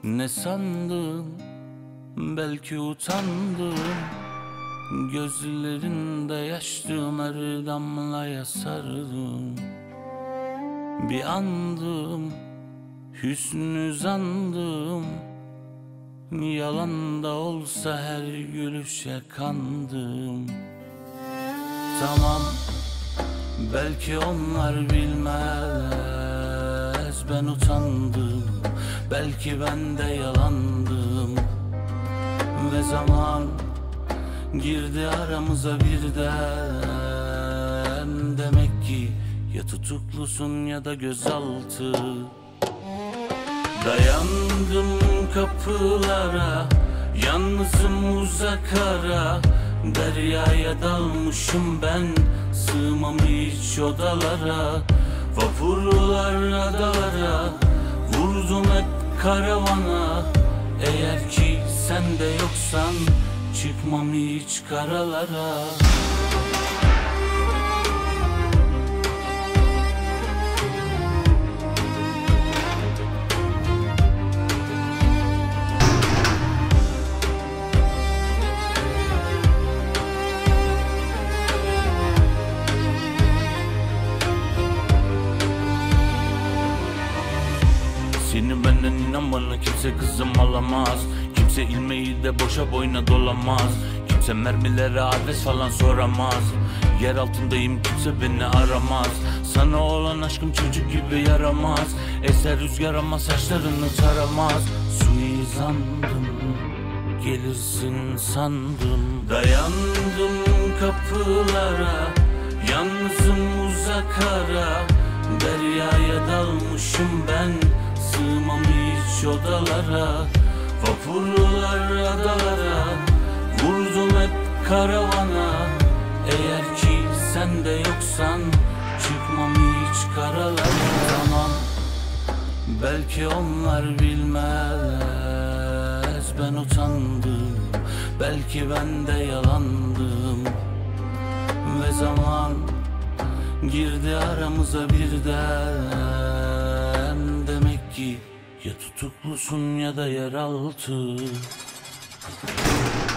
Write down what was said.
Ne sandın, belki utandım. Gözlerinde yaştım, her damlaya sardım. Bir andım, hüsnü zandım. Yalan da olsa her gülüşe kandım. Tamam, belki onlar bilmez, ben utandım. Belki ben de yalandım. Ve zaman girdi aramıza birden. Demek ki ya tutuklusun ya da gözaltı. Dayandım kapılara, yalnızım uzak ara. Deryaya dalmışım ben, sığmam hiç odalara. Vapurlar adalara, vurdum hep karavana. Eğer ki sen de yoksan, çıkmam hiç karalara. Seni benden inan bana kimse kızım alamaz. Kimse ilmeği de boşa boyuna dolamaz. Kimse mermilere adres falan soramaz. Yer altındayım, kimse beni aramaz. Sana olan aşkım çocuk gibi yaramaz. Eser rüzgar ama saçlarını taramaz. Suizandım, gelirsin sandım. Dayandım kapılara, yalnızım uzak ara. Deryaya dalmışım ben, sığmam hiç odalara. Vapurlar adalara, vurdum hep karavana. Eğer ki sen de yoksan, çıkmam hiç karalara. Tamam, belki onlar bilmez, ben utandım. Belki ben de yalandım. Ve zaman girdi aramıza birden. Demek ki ya tutuklusun ya da yeraltı.